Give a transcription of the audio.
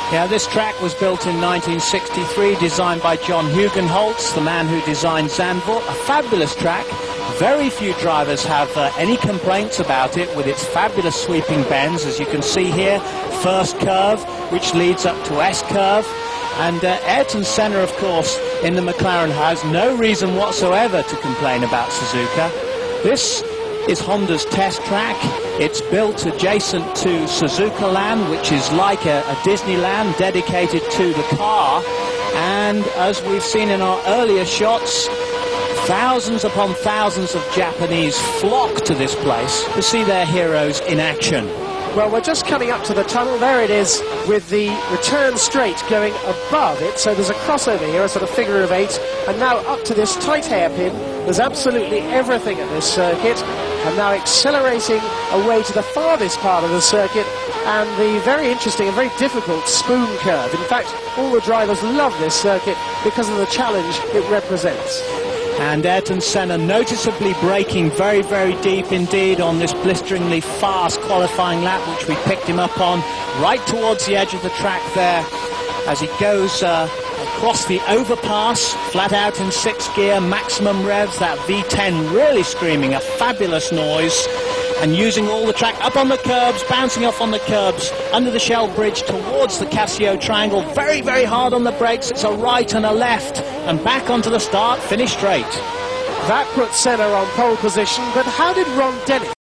Yeah, this track was built in 1963, designed by John Hugenholtz, the man who designed Zandvoort. A fabulous track. Very few drivers have any complaints about it, with its fabulous sweeping bends, as you can see here. First curve, which leads up to S-curve. And Ayrton Senna, of course, in the McLaren, has no reason whatsoever to complain about Suzuka. This is Honda's test track. It's built adjacent to Suzuka Land, which is like a Disneyland dedicated to the car. And as we've seen in our earlier shots, thousands upon thousands of Japanese flock to this place to see their heroes in action. Well, we're just coming up to the tunnel. There it is, with the return straight going above it. So there's a crossover here, a sort of figure of 8. And now up to this tight hairpin. There's absolutely everything at this circuit. And now accelerating away to the farthest part of the circuit, and the very interesting and very difficult spoon curve. In fact, all the drivers love this circuit because of the challenge it represents. And Ayrton Senna noticeably braking very, very deep indeed on this blisteringly fast qualifying lap, which we picked him up on, right towards the edge of the track there, as he goes across the overpass, flat out in 6th gear, maximum revs, that V10 really screaming a fabulous noise, and using all the track up on the curbs, bouncing off on the curbs, under the Shell Bridge towards the Casio Triangle, very, very hard on the brakes. It's a right and a left, and back onto the start, finish straight. That puts Senna on pole position, but how did Ron Dennis